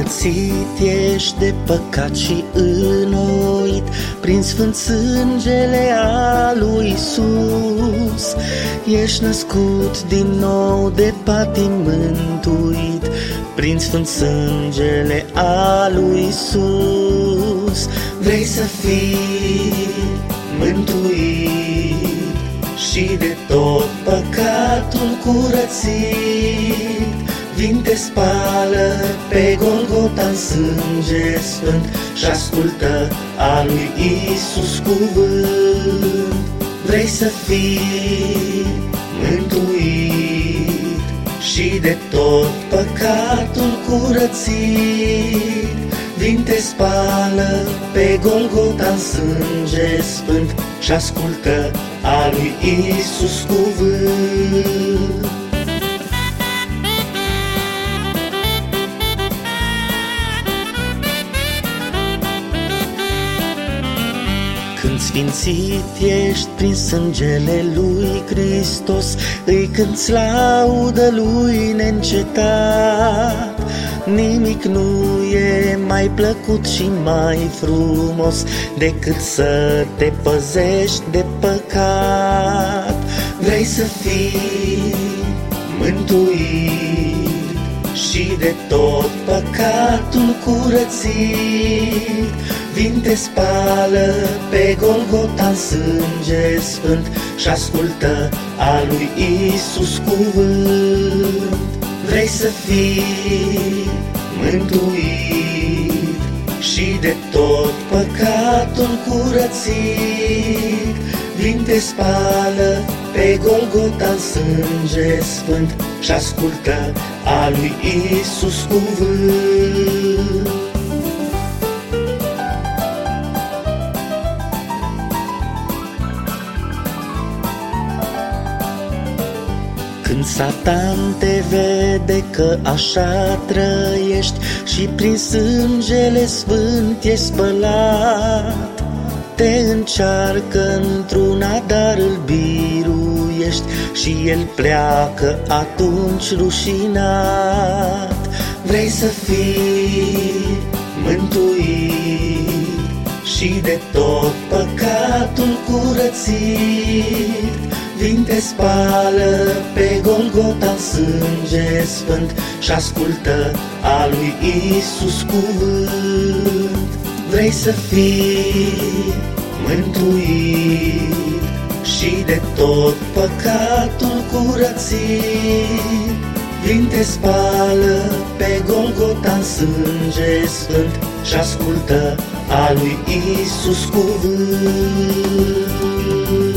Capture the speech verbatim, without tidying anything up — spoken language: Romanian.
curățit ești de păcat și înnoit prin sfânt sângele al lui Iisus. Ești născut din nou de patim mântuit prin sfânt sângele al lui Iisus. Vrei să fii mântuit și de tot păcatul curățit, vin te spală pe Golgota în sânge sfânt și ascultă a lui Iisus cuvânt. Vrei să fii mântuit și de tot păcatul curățit, vin te spală pe Golgota în sânge sfânt și ascultă a lui Iisus cuvânt. Când sfințit ești prin sângele lui Hristos, îi cânți laudă lui neîncetat. Nimic nu e mai plăcut și mai frumos decât să te păzești de păcat. Vrei să fii mântuit și de tot păcatul curățit, vin te spală pe Golgota în sânge sfânt și ascultă a lui Iisus cuvânt. Vrei să fii mântuit și de tot păcatul curățit, vin te spală pe Golgota în sânge sfânt și ascultă a lui Iisus cuvânt. Când Satan te vede că așa trăiești și prin sângele sfânt ești spălat, te încearcă într-una, dar îl biruiești și el pleacă atunci rușinat. Vrei să fii mântuit și de tot păcatul curățit, vin te spală pe Golgota în sânge sfânt și ascultă a lui Iisus cuvânt. Vrei să fii mântuit și de tot păcatul curățit, vin te spală pe Golgota în sânge sfânt și ascultă a lui Iisus cuvânt.